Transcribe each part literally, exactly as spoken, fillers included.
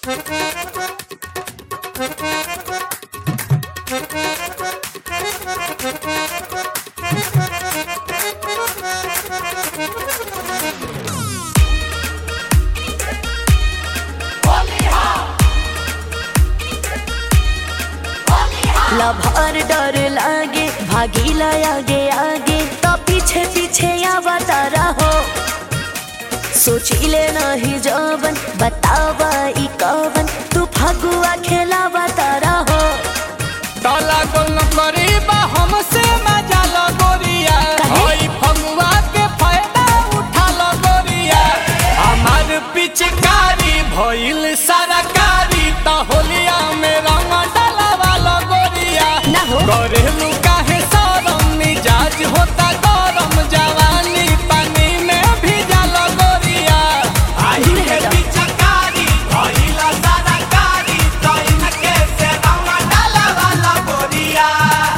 Lover डर लागे भागीला आगे आगे तो पीछे पीछे आवता रहो। सोचिले नहीं जवन बतावा ई कवन तू फगुआ खेलावता रहो। डाला गोल करीबा हमसे मजा लो गोरिया, ओई फगुआ के फायदा उठा लो गोरिया। हमार पिचकारी भइल सरकारी त होलिया में रंग डालवा लो गोरिया। करेलू काहे शरम मिजाज होता गरम जवानी पानी में भिजा लो गोरिया। आई है पिचकारी भइल सरकारी त इनके से रंग डालवा लो गोरिया।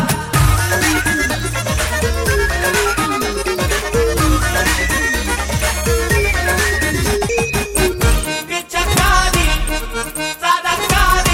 पिचकारी सरकारी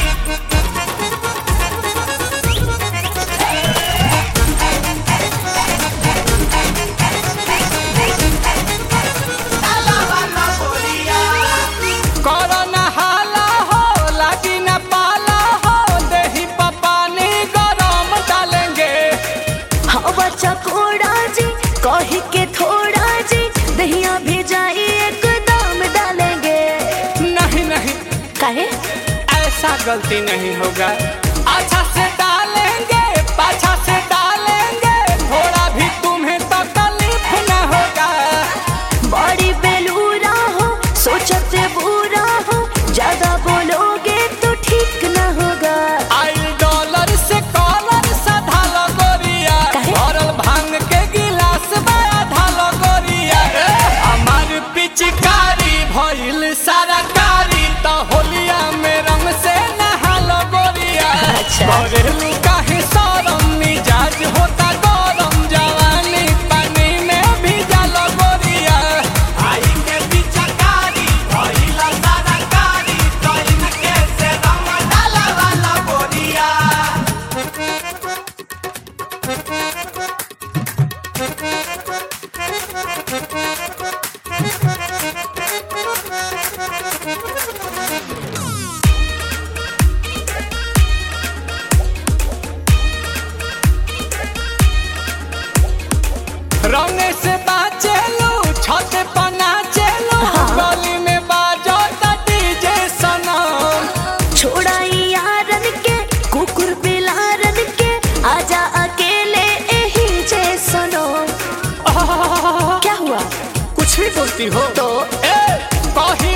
कोरोना हाला हो लागी न पाला हो दही पपानी गरम डालेंगे। हाँ बच्चा कोड़ा जी कही के थोड़ा जी दहिया भेजाई एकदम डालेंगे। नहीं नहीं काहे ऐसा गलती नहीं होगा। अच्छा से डालेंगे पाछा से डालेंगे थोड़ा भी तुम्हें तकलीफ न होगा। बड़ी बेलूरा हो सोचते बुरा हो ज्यादा बोलोगे तो ठीक न होगा। आई डॉलर से कॉलर सधा लो गोरिया, भरल भांग के गिलास आधा लो गोरिया। हमार पिचकारी भइल सरकारी त होलिया में रंग से नहा लो गोरिया। करेलू काहे शरम मिजाज होता गरम जवानी पानी में भिजा लो गोरिया। आई के पिचकारी भइल सरकारी त इनके से रंग डालवा लो गोरिया। रंग से बाचे लो छत पना चलो गली में बाजो त डीजे सनम। छोड़ाई यारन के कुकुर बिलारन के आजा अकेले यही जे सुनो। क्या हुआ कुछ भी बोलती हो तो ए कही